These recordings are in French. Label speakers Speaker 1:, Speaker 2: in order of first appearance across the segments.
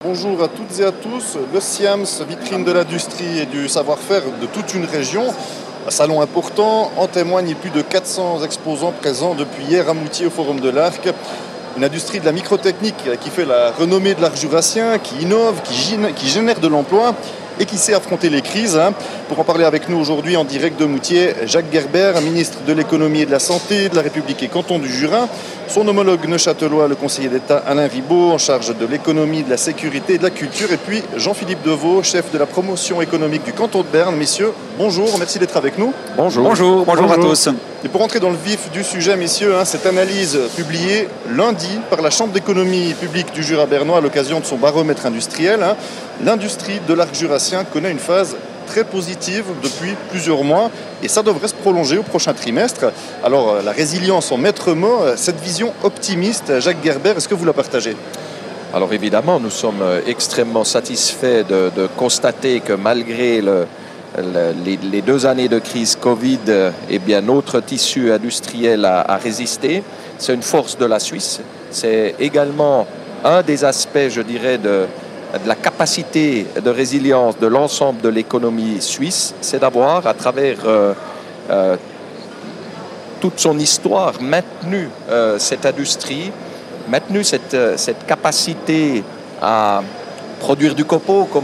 Speaker 1: Bonjour à toutes et à tous. Le SIAMS, vitrine de l'industrie et du savoir-faire de toute une région. Un salon important, en témoignent plus de 400 exposants présents depuis hier à Moutier au Forum de l'Arc. Une industrie de la microtechnique qui fait la renommée de l'art jurassien, qui innove, qui génère de l'emploi et qui sait affronter les crises. Pour en parler avec nous aujourd'hui en direct de Moutier, Jacques Gerber, ministre de l'économie et de la santé de la République et canton du Jura. Son homologue neuchâtelois, le conseiller d'État Alain Ribaud, en charge de l'économie, de la sécurité et de la culture. Et puis Jean-Philippe Deveau, chef de la promotion économique du canton de Berne. Messieurs, bonjour, merci d'être avec nous.
Speaker 2: Bonjour à tous.
Speaker 1: Et pour entrer dans le vif du sujet, messieurs, cette analyse publiée lundi par la Chambre d'économie publique du Jura bernois à l'occasion de son baromètre industriel, l'industrie de l'arc jurassien connaît une phase très positive depuis plusieurs mois et ça devrait se prolonger au prochain trimestre. Alors la résilience en maître mot, cette vision optimiste, Jacques Gerber, est-ce que vous la partagez ?
Speaker 2: Alors évidemment, nous sommes extrêmement satisfaits de constater que malgré les 2 années de crise Covid, notre tissu industriel a résisté. C'est une force de la Suisse. C'est également un des aspects, je dirais, de la capacité de résilience de l'ensemble de l'économie suisse, c'est d'avoir, à travers toute son histoire, maintenu cette industrie, maintenu cette capacité à produire du copeau, comme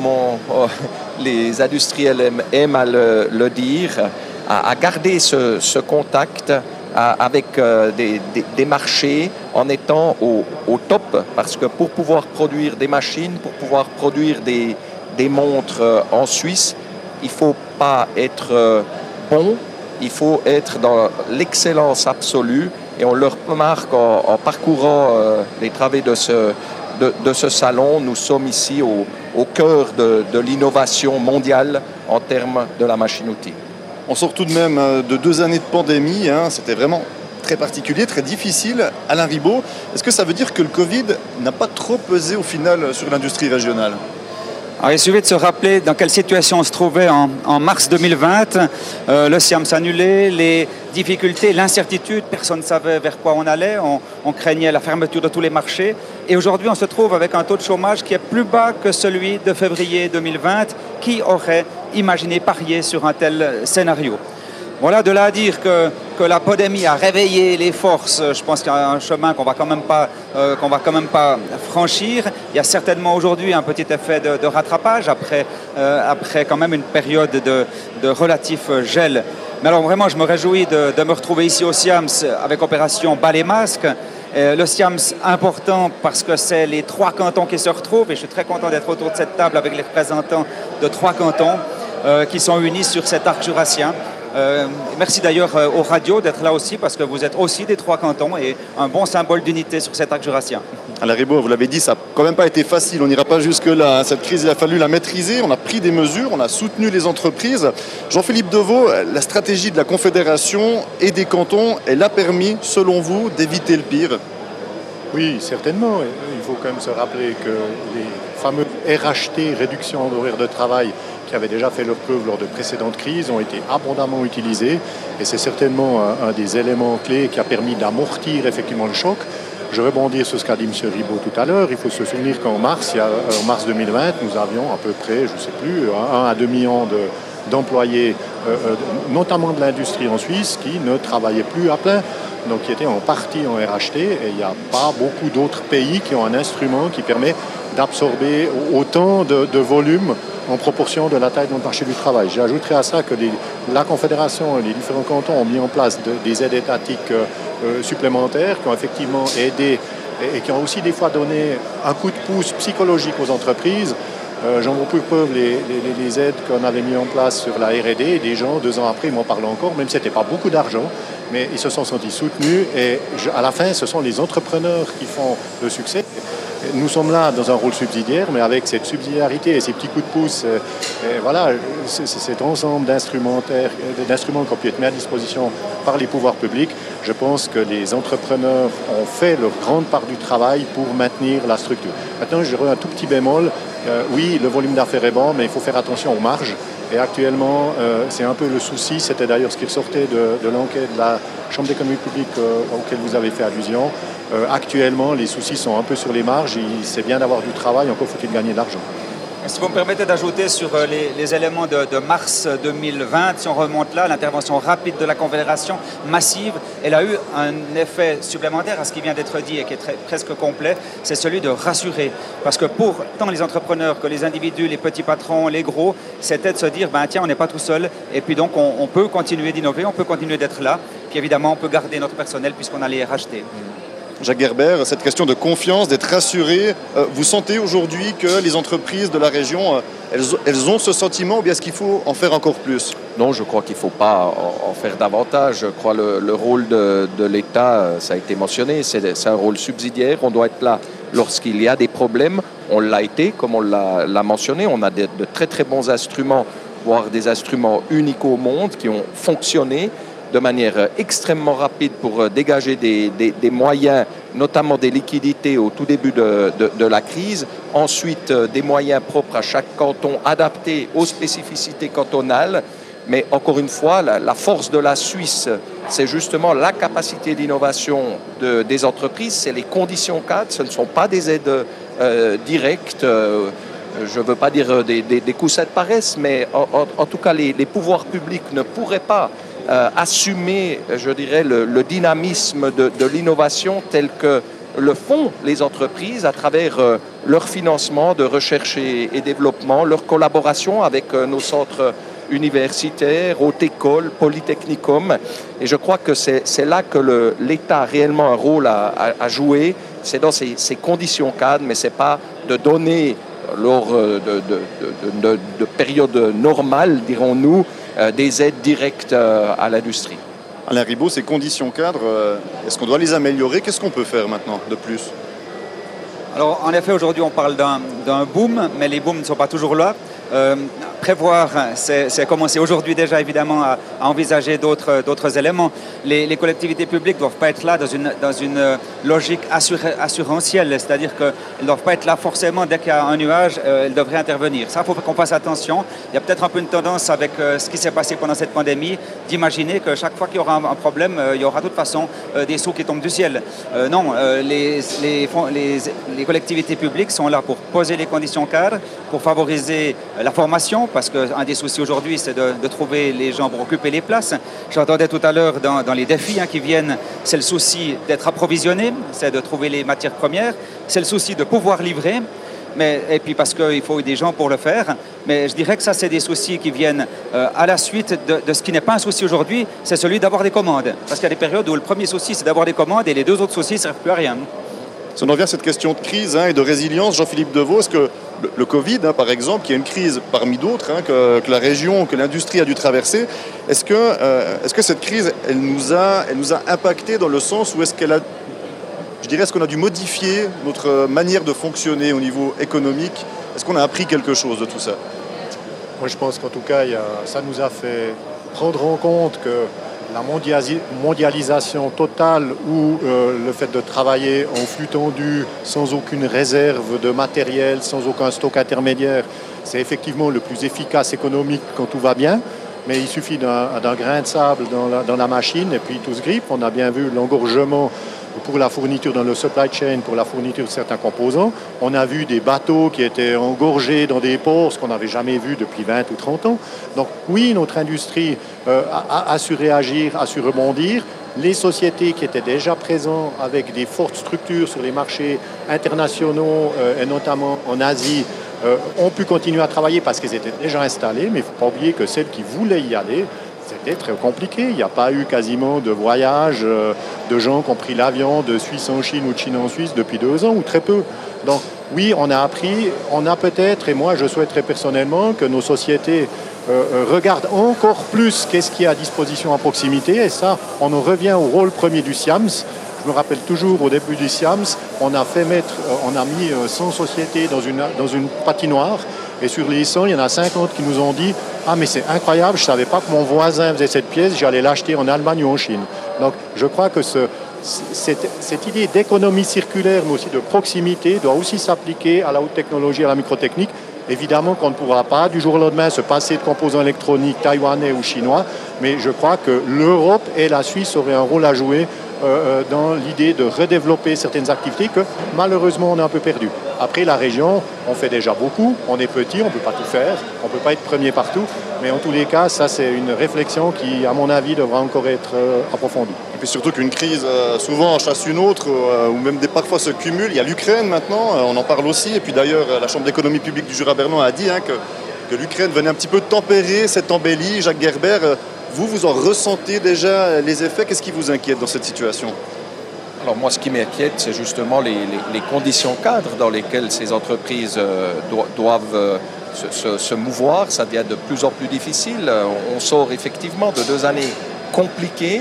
Speaker 2: les industriels aiment à le dire, à garder ce contact avec des marchés en étant au top, parce que pour pouvoir produire des machines, pour pouvoir produire des montres en Suisse, il ne faut pas être bon, il faut être dans l'excellence absolue, et on le remarque en parcourant les travées de ce salon. Nous sommes ici au cœur de l'innovation mondiale en termes de la machine-outil.
Speaker 1: On sort tout de même de 2 années de pandémie, c'était vraiment très particulier, très difficile. Alain Ribaud, est-ce que ça veut dire que le Covid n'a pas trop pesé au final sur l'industrie régionale ?
Speaker 3: Alors, il suffit de se rappeler dans quelle situation on se trouvait en mars 2020. Le SIAMS annulé, les difficultés, l'incertitude, personne ne savait vers quoi on allait, on craignait la fermeture de tous les marchés. Et aujourd'hui, on se trouve avec un taux de chômage qui est plus bas que celui de février 2020. Qui aurait imaginé parier sur un tel scénario ? Voilà, de là à dire que la pandémie a réveillé les forces, je pense qu'il y a un chemin qu'on va quand même pas franchir. Il y a certainement aujourd'hui un petit effet de rattrapage après quand même une période de relatif gel. Mais alors vraiment, je me réjouis de me retrouver ici au SIAMS avec opération Balai Masque. Le SIAMS important parce que c'est les 3 cantons qui se retrouvent et je suis très content d'être autour de cette table avec les représentants de 3 cantons qui sont unis sur cet arc jurassien. Merci d'ailleurs aux radios d'être là aussi parce que vous êtes aussi des 3 cantons et un bon symbole d'unité sur cet arc jurassien.
Speaker 1: Alain Ribaud, vous l'avez dit, ça n'a quand même pas été facile, on n'ira pas jusque-là. Cette crise, il a fallu la maîtriser, on a pris des mesures, on a soutenu les entreprises. Jean-Philippe Deveau, la stratégie de la Confédération et des cantons, elle a permis, selon vous, d'éviter le pire ?
Speaker 4: Oui, certainement. Il faut quand même se rappeler que les fameux RHT, réduction d'horaire de travail, qui avaient déjà fait leur preuve lors de précédentes crises, ont été abondamment utilisés. Et c'est certainement un des éléments clés qui a permis d'amortir effectivement le choc. Je rebondis sur ce qu'a dit M. Ribaud tout à l'heure. Il faut se souvenir qu'en mars 2020, nous avions à peu près, je ne sais plus, 1 à 2 millions d'employés, notamment de l'industrie en Suisse, qui ne travaillaient plus à plein. Donc qui étaient en partie en RHT. Et il n'y a pas beaucoup d'autres pays qui ont un instrument qui permet d'absorber autant de volume en proportion de la taille de notre marché du travail. J'ajouterai à ça que la Confédération et les différents cantons ont mis en place des aides étatiques supplémentaires qui ont effectivement aidé et qui ont aussi des fois donné un coup de pouce psychologique aux entreprises. J'en veux pour preuve les aides qu'on avait mis en place sur la R&D et des gens, 2 ans après, ils m'en parlent encore, même si ce n'était pas beaucoup d'argent, mais ils se sont sentis soutenus et à la fin, ce sont les entrepreneurs qui font le succès. Nous sommes là dans un rôle subsidiaire, mais avec cette subsidiarité et ces petits coups de pouce, voilà, cet ensemble d'instruments qui ont pu être mis à disposition par les pouvoirs publics, je pense que les entrepreneurs ont fait leur grande part du travail pour maintenir la structure. Maintenant, je dirais un tout petit bémol. Oui, le volume d'affaires est bon, mais il faut faire attention aux marges. Et actuellement, c'est un peu le souci. C'était d'ailleurs ce qui ressortait de l'enquête de la Chambre d'économie publique auquel vous avez fait allusion. Actuellement, les soucis sont un peu sur les marges. C'est bien d'avoir du travail, encore faut-il gagner de l'argent.
Speaker 3: Si vous me permettez d'ajouter sur les éléments de mars 2020, si on remonte là, l'intervention rapide de la Confédération, massive, elle a eu un effet supplémentaire à ce qui vient d'être dit et qui est presque complet, c'est celui de rassurer. Parce que pour tant les entrepreneurs que les individus, les petits patrons, les gros, c'était de se dire, tiens, on n'est pas tout seul, et puis donc on peut continuer d'innover, on peut continuer d'être là, puis évidemment on peut garder notre personnel puisqu'on allait les racheter.
Speaker 1: Jacques Gerber, cette question de confiance, d'être rassuré, vous sentez aujourd'hui que les entreprises de la région, elles ont ce sentiment ou bien est-ce qu'il faut en faire encore plus?
Speaker 2: Non, je crois qu'il ne faut pas en faire davantage. Je crois que le rôle de l'État, ça a été mentionné, c'est un rôle subsidiaire. On doit être là lorsqu'il y a des problèmes. On l'a été, comme on l'a mentionné. On a de très très bons instruments, voire des instruments uniques au monde qui ont fonctionné de manière extrêmement rapide pour dégager des moyens, notamment des liquidités au tout début de la crise. Ensuite, des moyens propres à chaque canton, adaptés aux spécificités cantonales. Mais encore une fois, la force de la Suisse, c'est justement la capacité d'innovation des entreprises, c'est les conditions cadres, ce ne sont pas des aides directes. Je ne veux pas dire des coussins de paresse, mais en tout cas, les pouvoirs publics ne pourraient pas assumer, je dirais, le dynamisme de l'innovation tel que le font les entreprises à travers leur financement de recherche et développement, leur collaboration avec nos centres universitaires, haute école, polytechnicum. Et je crois que c'est là que l'État a réellement un rôle à jouer. C'est dans ces conditions cadres, mais ce n'est pas de donner lors de périodes normales, dirons-nous, des aides directes à l'industrie.
Speaker 1: Alain Ribaud, ces conditions cadres, est-ce qu'on doit les améliorer? Qu'est-ce qu'on peut faire maintenant de plus?
Speaker 3: Alors, en effet, aujourd'hui, on parle d'un boom, mais les booms ne sont pas toujours là. Prévoir, c'est commencer aujourd'hui déjà évidemment à envisager d'autres éléments. Les collectivités publiques ne doivent pas être là dans une logique assurantielle, c'est-à-dire qu'elles ne doivent pas être là forcément dès qu'il y a un nuage, elles devraient intervenir. Ça, il faut qu'on fasse attention. Il y a peut-être un peu une tendance avec ce qui s'est passé pendant cette pandémie d'imaginer que chaque fois qu'il y aura un problème, il y aura de toute façon des sous qui tombent du ciel. Non, les collectivités publiques sont là pour poser les conditions cadres, pour favoriser la formation, parce qu'un des soucis aujourd'hui, c'est de trouver les gens pour occuper les places. J'entendais tout à l'heure dans les défis qui viennent, c'est le souci d'être approvisionné, c'est de trouver les matières premières, c'est le souci de pouvoir livrer, et puis parce qu'il faut des gens pour le faire. Mais je dirais que ça, c'est des soucis qui viennent à la suite de ce qui n'est pas un souci aujourd'hui, c'est celui d'avoir des commandes. Parce qu'il y a des périodes où le premier souci, c'est d'avoir des commandes, et les deux autres soucis ne servent plus à rien.
Speaker 1: Si on en revient à cette question de crise et de résilience, Jean-Philippe Deveau, est-ce que le Covid, par exemple, qui est une crise parmi d'autres, que la région, que l'industrie a dû traverser, est-ce que cette crise, elle nous a impacté dans le sens où est-ce qu'on a dû modifier notre manière de fonctionner au niveau économique? Est-ce qu'on a appris quelque chose de tout ça?
Speaker 4: Moi, je pense qu'en tout cas, ça nous a fait prendre en compte que la mondialisation totale ou le fait de travailler en flux tendu, sans aucune réserve de matériel, sans aucun stock intermédiaire, c'est effectivement le plus efficace économique quand tout va bien. Mais il suffit d'un grain de sable dans la machine et puis tout se grippe. On a bien vu l'engorgement pour la fourniture dans le supply chain, pour la fourniture de certains composants. On a vu des bateaux qui étaient engorgés dans des ports, ce qu'on n'avait jamais vu depuis 20 ou 30 ans. Donc oui, notre industrie a su réagir, a su rebondir. Les sociétés qui étaient déjà présentes avec des fortes structures sur les marchés internationaux et notamment en Asie ont pu continuer à travailler parce qu'elles étaient déjà installées, mais il ne faut pas oublier que celles qui voulaient y aller, c'était très compliqué. Il n'y a pas eu quasiment de voyage de gens qui ont pris l'avion de Suisse en Chine ou de Chine en Suisse depuis 2 ans ou très peu. Donc oui, on a appris, on a peut-être, et moi je souhaiterais personnellement que nos sociétés regardent encore plus qu'est-ce qui est à disposition à proximité. Et ça, on en revient au rôle premier du SIAMS. Je me rappelle toujours au début du SIAMS, on a mis 100 sociétés dans une patinoire. Et sur les 100, il y en a 50 qui nous ont dit « Ah, mais c'est incroyable, je ne savais pas que mon voisin faisait cette pièce, j'allais l'acheter en Allemagne ou en Chine. » Donc, je crois que cette idée d'économie circulaire, mais aussi de proximité, doit aussi s'appliquer à la haute technologie, à la microtechnique. Évidemment qu'on ne pourra pas du jour au lendemain se passer de composants électroniques taïwanais ou chinois, mais je crois que l'Europe et la Suisse auraient un rôle à jouer dans l'idée de redévelopper certaines activités que malheureusement on est un peu perdu. Après la région, on fait déjà beaucoup, on est petit, on ne peut pas tout faire, on ne peut pas être premier partout, mais en tous les cas, ça c'est une réflexion qui, à mon avis, devra encore être approfondie.
Speaker 1: Et puis surtout qu'une crise souvent en chasse une autre, ou même parfois se cumule. Il y a l'Ukraine maintenant, on en parle aussi, et puis d'ailleurs la Chambre d'économie publique du Jura bernois a dit que l'Ukraine venait un petit peu tempérer cette embellie. Jacques Gerber, vous en ressentez déjà les effets? Qu'est-ce qui vous inquiète dans cette situation?
Speaker 2: Alors moi, ce qui m'inquiète, c'est justement les conditions cadres dans lesquelles ces entreprises doivent se mouvoir. Ça devient de plus en plus difficile. On sort effectivement de 2 années compliquées.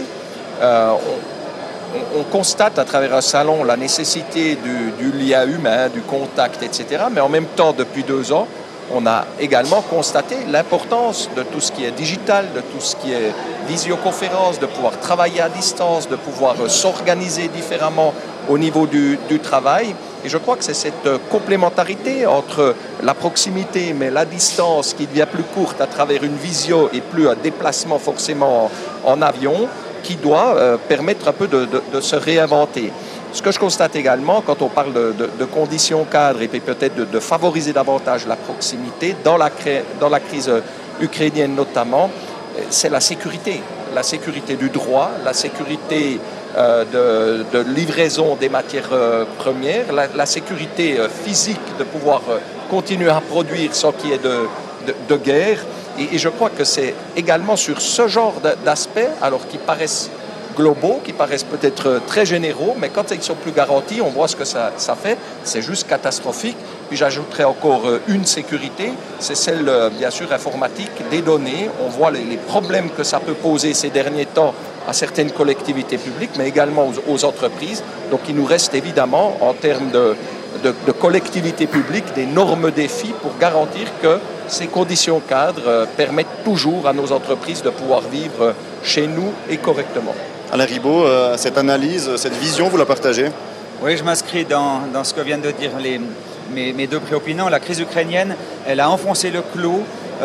Speaker 2: On constate à travers un salon la nécessité du lien humain, du contact, etc. Mais en même temps, depuis 2 ans, on a également constaté l'importance de tout ce qui est digital, de tout ce qui est visioconférence, de pouvoir travailler à distance, de pouvoir s'organiser différemment au niveau du travail. Et je crois que c'est cette complémentarité entre la proximité mais la distance qui devient plus courte à travers une visio et plus un déplacement forcément en avion qui doit permettre un peu de se réinventer. Ce que je constate également, quand on parle de conditions cadres et puis peut-être de favoriser davantage la proximité, dans la crise ukrainienne notamment, c'est la sécurité du droit, la sécurité de livraison des matières premières, la sécurité physique de pouvoir continuer à produire sans qu'il y ait de guerre. Et je crois que c'est également sur ce genre d'aspects, alors qui paraissent globaux, qui paraissent peut-être très généraux, mais quand ils sont plus garantis, on voit ce que ça fait. C'est juste catastrophique. Puis j'ajouterais encore une sécurité, c'est celle, bien sûr, informatique, des données. On voit les problèmes que ça peut poser ces derniers temps à certaines collectivités publiques, mais également aux entreprises. Donc il nous reste évidemment, en termes de collectivité publique, d'énormes défis pour garantir que ces conditions cadres permettent toujours à nos entreprises de pouvoir vivre chez nous et correctement.
Speaker 1: Alain Ribaud, cette analyse, cette vision, vous la partagez?
Speaker 3: Oui, je m'inscris dans ce que viennent de dire mes 2 préopinants. La crise ukrainienne, elle a enfoncé le clou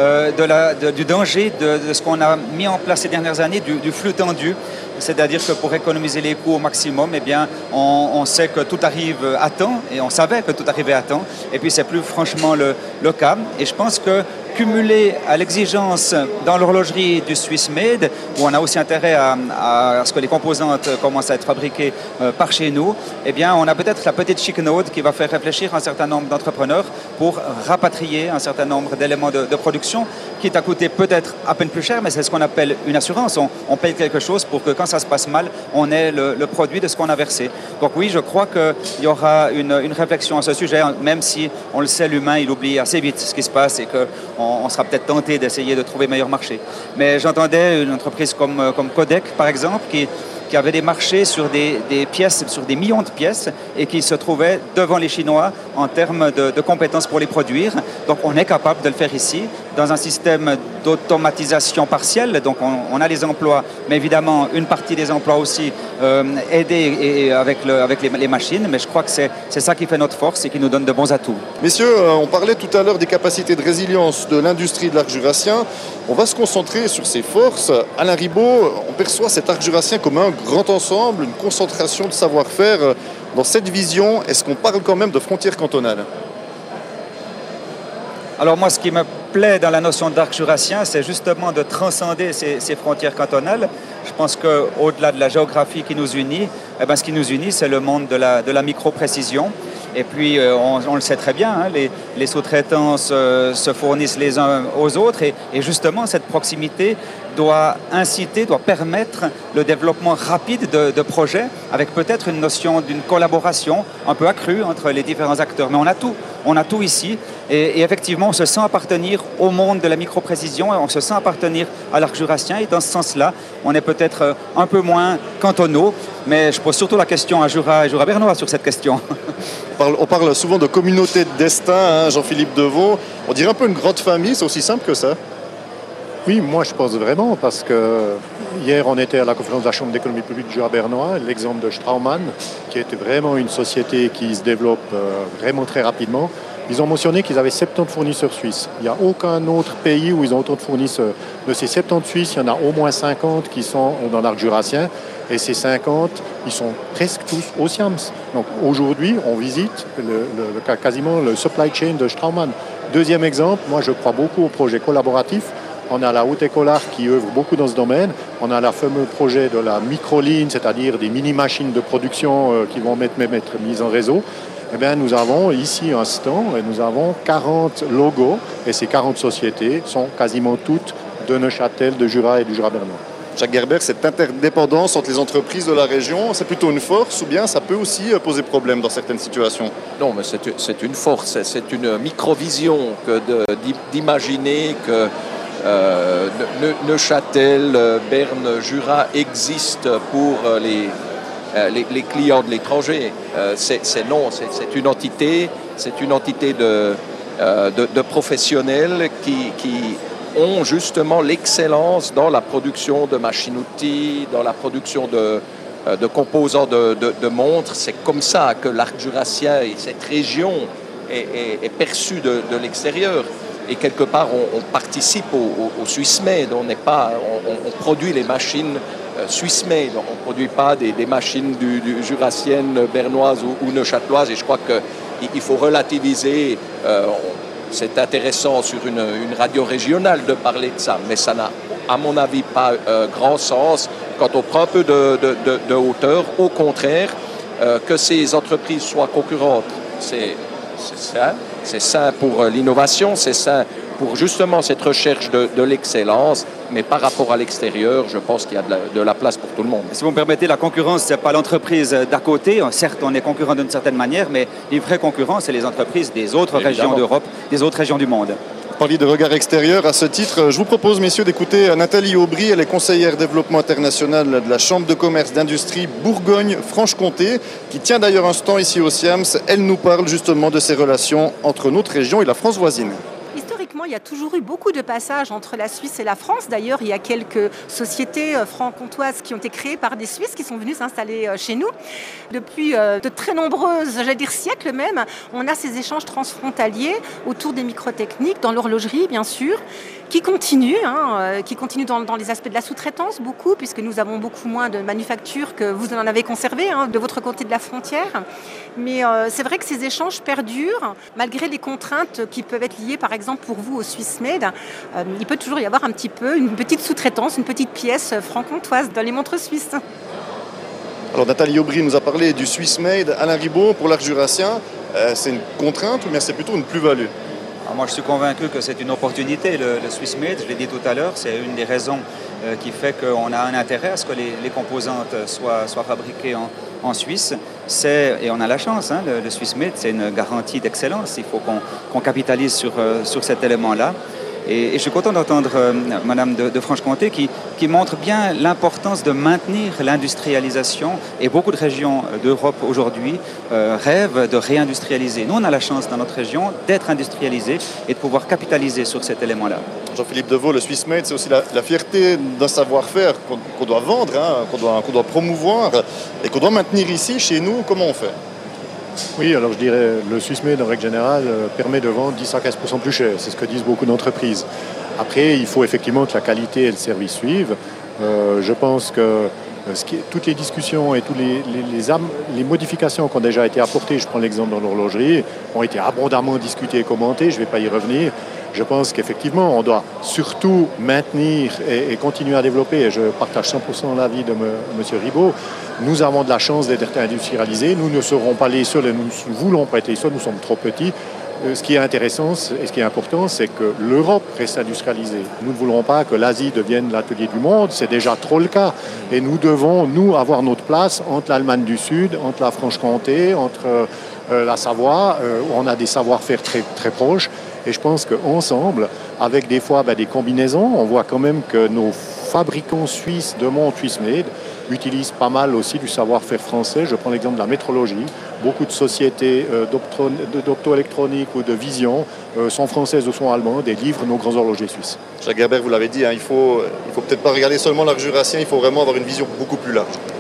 Speaker 3: du danger de ce qu'on a mis en place ces dernières années, du flux tendu. C'est-à-dire que pour économiser les coûts au maximum, eh bien, on sait que tout arrive à temps, et on savait que tout arrivait à temps, et puis c'est plus franchement le cas. Et je pense que cumulé à l'exigence dans l'horlogerie du Swiss Made, où on a aussi intérêt à ce que les composantes commencent à être fabriquées par chez nous, eh bien, on a peut-être la petite chicanaude qui va faire réfléchir un certain nombre d'entrepreneurs pour rapatrier un certain nombre d'éléments de production, qui à coûter peut-être à peine plus cher, mais c'est ce qu'on appelle une assurance. On paye quelque chose pour que quand ça se passe mal, on ait le produit de ce qu'on a versé. Donc oui, je crois qu'il y aura une réflexion à ce sujet, même si, on le sait, l'humain, il oublie assez vite ce qui se passe et qu'on sera peut-être tenté d'essayer de trouver meilleur marché. Mais j'entendais une entreprise comme Codec, par exemple, qui avait des marchés sur des pièces, sur des millions de pièces, et qui se trouvaient devant les Chinois en termes de compétences pour les produire. Donc on est capable de le faire ici, dans un système d'automatisation partielle. Donc on a les emplois, mais évidemment une partie des emplois aussi aidés avec les machines. Mais je crois que c'est ça qui fait notre force et qui nous donne de bons atouts.
Speaker 1: Messieurs, on parlait tout à l'heure des capacités de résilience de l'industrie de l'arc jurassien. On va se concentrer sur ses forces. Alain Ribaud, on perçoit cet arc jurassien comme un grand ensemble, une concentration de savoir-faire. Dans cette vision, est-ce qu'on parle quand même de frontières cantonales?
Speaker 3: Alors moi, ce qui me plaît dans la notion d'arc jurassien, c'est justement de transcender ces frontières cantonales. Je pense qu'au-delà de la géographie qui nous unit, ce qui nous unit, c'est le monde de la micro-précision. Et puis, on le sait très bien, hein, les sous-traitants se fournissent les uns aux autres. Et justement, cette proximité doit permettre le développement rapide de projets, avec peut-être une notion d'une collaboration un peu accrue entre les différents acteurs. Mais on a tout ici. Et effectivement, on se sent appartenir au monde de la micro-précision, on se sent appartenir à l'arc jurassien. Et dans ce sens-là, on est peut-être un peu moins cantonaux. Mais je pose surtout la question à Jura et Jura bernois sur cette question.
Speaker 1: On parle souvent de communauté de destin, hein, Jean-Philippe Devaux. On dirait un peu une grande famille, c'est aussi simple que ça.
Speaker 4: Oui, moi je pense vraiment, parce que hier on était à la conférence de la Chambre d'économie publique du Jura bernois, l'exemple de Straumann, qui est vraiment une société qui se développe vraiment très rapidement. Ils ont mentionné qu'ils avaient 70 fournisseurs suisses. Il n'y a aucun autre pays où ils ont autant de fournisseurs. De ces 70 Suisses, il y en a au moins 50 qui sont dans l'arc jurassien. Et ces 50, ils sont presque tous au SIAMS. Donc aujourd'hui, on visite quasiment le supply chain de Straumann. Deuxième exemple, moi je crois beaucoup au projet collaboratif. On a la Haute École Art qui œuvre beaucoup dans ce domaine. On a le fameux projet de la microline, c'est-à-dire des mini-machines de production qui vont être mises en réseau. Eh bien, nous avons ici un stand et nous avons 40 logos. Et ces 40 sociétés sont quasiment toutes de Neuchâtel, de Jura et du Jura bernois.
Speaker 1: Jacques Gerber, cette interdépendance entre les entreprises de la région, c'est plutôt une force ou bien ça peut aussi poser problème dans certaines situations?
Speaker 2: Non, mais c'est une force, c'est une micro-vision d'imaginer que Neuchâtel, Berne, Jura existent pour les clients de l'étranger. C'est une entité de professionnels qui ont justement l'excellence dans la production de machines-outils, dans la production de composants de montres. C'est comme ça que l'arc jurassien et cette région est perçue de l'extérieur. Et quelque part, on participe au Swissmade. On produit les machines Swissmade. On ne produit pas des machines du jurassienne, bernoise ou neuchâteloise. Et je crois qu'il faut relativiser. C'est intéressant sur une radio régionale de parler de ça, mais ça n'a, à mon avis, pas grand sens quand on prend un peu de hauteur. Au contraire, que ces entreprises soient concurrentes, c'est sain pour l'innovation, c'est sain pour justement cette recherche de l'excellence, mais par rapport à l'extérieur, je pense qu'il y a de la place pour tout le monde.
Speaker 3: Si vous me permettez, la concurrence, ce n'est pas l'entreprise d'à côté. Certes, on est concurrent d'une certaine manière, mais les vrais concurrents, c'est les entreprises des autres régions d'Europe, des autres régions du monde.
Speaker 1: Vous parliez de regard extérieur. À ce titre, je vous propose, messieurs, d'écouter Nathalie Aubry. Elle est conseillère développement international de la Chambre de commerce d'industrie Bourgogne-Franche-Comté, qui tient d'ailleurs un stand ici au SIAMS. Elle nous parle justement de ces relations entre notre région et la France voisine.
Speaker 5: Il y a toujours eu beaucoup de passages entre la Suisse et la France. D'ailleurs, il y a quelques sociétés franc-comtoises qui ont été créées par des Suisses qui sont venus s'installer chez nous. Depuis de très nombreuses, j'allais dire siècles même, on a ces échanges transfrontaliers autour des microtechniques, dans l'horlogerie bien sûr, qui continuent dans les aspects de la sous-traitance beaucoup, puisque nous avons beaucoup moins de manufactures que vous en avez conservé de votre côté de la frontière. Mais c'est vrai que ces échanges perdurent, malgré les contraintes qui peuvent être liées, par exemple, pour vous au Swissmade. Il peut toujours y avoir un petit peu une petite sous-traitance, une petite pièce franc-comtoise dans les montres suisses.
Speaker 1: Alors Nathalie Aubry nous a parlé du Swissmade. Alain Ribot, pour l'arc jurassien, c'est une contrainte ou bien c'est plutôt une plus-value?
Speaker 3: Moi, je suis convaincu que c'est une opportunité, le Swissmade. Je l'ai dit tout à l'heure, c'est une des raisons qui fait qu'on a un intérêt à ce que les composantes soient fabriquées en Suisse. Et on a la chance, le Swissmade, c'est une garantie d'excellence. Il faut qu'on capitalise sur cet élément-là. Et je suis content d'entendre Madame de Franche-Comté qui montre bien l'importance de maintenir l'industrialisation. Et beaucoup de régions d'Europe aujourd'hui rêvent de réindustrialiser. Nous, on a la chance dans notre région d'être industrialisés et de pouvoir capitaliser sur cet élément-là.
Speaker 1: Jean-Philippe Deveau, le Swissmade, c'est aussi la fierté d'un savoir-faire qu'on doit vendre, qu'on doit promouvoir et qu'on doit maintenir ici, chez nous. Comment on fait?
Speaker 4: Oui, alors je dirais le Swissmade en règle générale permet de vendre 10 à 15% plus cher. C'est ce que disent beaucoup d'entreprises. Après, il faut effectivement que la qualité et le service suivent. Je pense que toutes les discussions et toutes les modifications qui ont déjà été apportées, je prends l'exemple dans l'horlogerie, ont été abondamment discutées et commentées. Je ne vais pas y revenir. Je pense qu'effectivement, on doit surtout maintenir et continuer à développer, et je partage 100% l'avis de M. Ribot. Nous avons de la chance d'être industrialisés. Nous ne serons pas les seuls et nous ne voulons pas être les seuls. Nous sommes trop petits. Ce qui est intéressant et ce qui est important, c'est que l'Europe reste industrialisée. Nous ne voulons pas que l'Asie devienne l'atelier du monde. C'est déjà trop le cas. Et nous devons, nous, avoir notre place entre l'Allemagne du Sud, entre la Franche-Comté, entre la Savoie, où on a des savoir-faire très, très proches. Et je pense qu'ensemble, avec des fois des combinaisons, on voit quand même que nos fabricants suisses de montres Swissmade utilisent pas mal aussi du savoir-faire français. Je prends l'exemple de la métrologie. Beaucoup de sociétés d'optoélectronique ou de vision sont françaises ou sont allemandes et livrent nos grands horlogers suisses.
Speaker 1: Jacques Gerber, vous l'avez dit, il faut peut-être pas regarder seulement l'arc jurassien, il faut vraiment avoir une vision beaucoup plus large.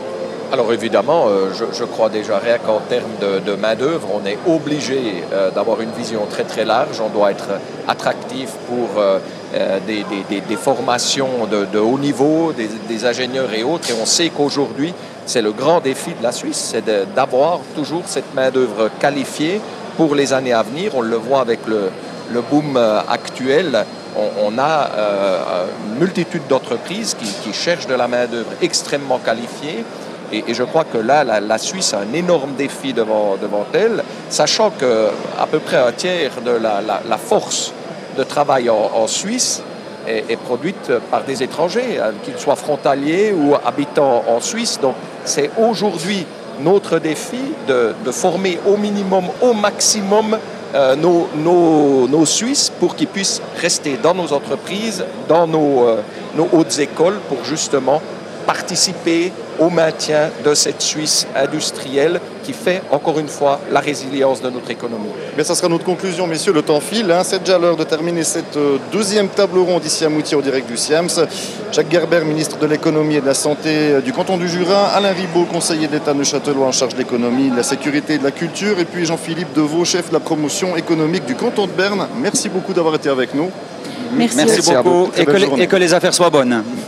Speaker 2: Alors évidemment, je crois déjà rien qu'en termes de main-d'œuvre, on est obligé d'avoir une vision très très large. On doit être attractif pour des formations de haut niveau, des ingénieurs et autres. Et on sait qu'aujourd'hui, c'est le grand défi de la Suisse, c'est d'avoir toujours cette main-d'œuvre qualifiée pour les années à venir. On le voit avec le boom actuel. On a une multitude d'entreprises qui cherchent de la main-d'œuvre extrêmement qualifiée. Et je crois que là, la Suisse a un énorme défi devant elle, sachant qu'à peu près un tiers de la force de travail en Suisse est produite par des étrangers, qu'ils soient frontaliers ou habitants en Suisse. Donc c'est aujourd'hui notre défi de former au minimum, au maximum nos Suisses pour qu'ils puissent rester dans nos entreprises, dans nos hautes écoles pour justement participer au maintien de cette Suisse industrielle qui fait, encore une fois, la résilience de notre économie.
Speaker 1: Mais ça sera notre conclusion, messieurs. Le temps file. C'est déjà l'heure de terminer cette deuxième table ronde ici à Moutier au direct du SIAMS. Jacques Gerber, ministre de l'économie et de la santé du canton du Jura. Alain Ribaud, conseiller d'État neuchâtelois en charge de l'économie, de la sécurité et de la culture. Et puis Jean-Philippe Deveau, chef de la promotion économique du canton de Berne. Merci beaucoup d'avoir été avec nous.
Speaker 3: Merci beaucoup et que les affaires soient bonnes.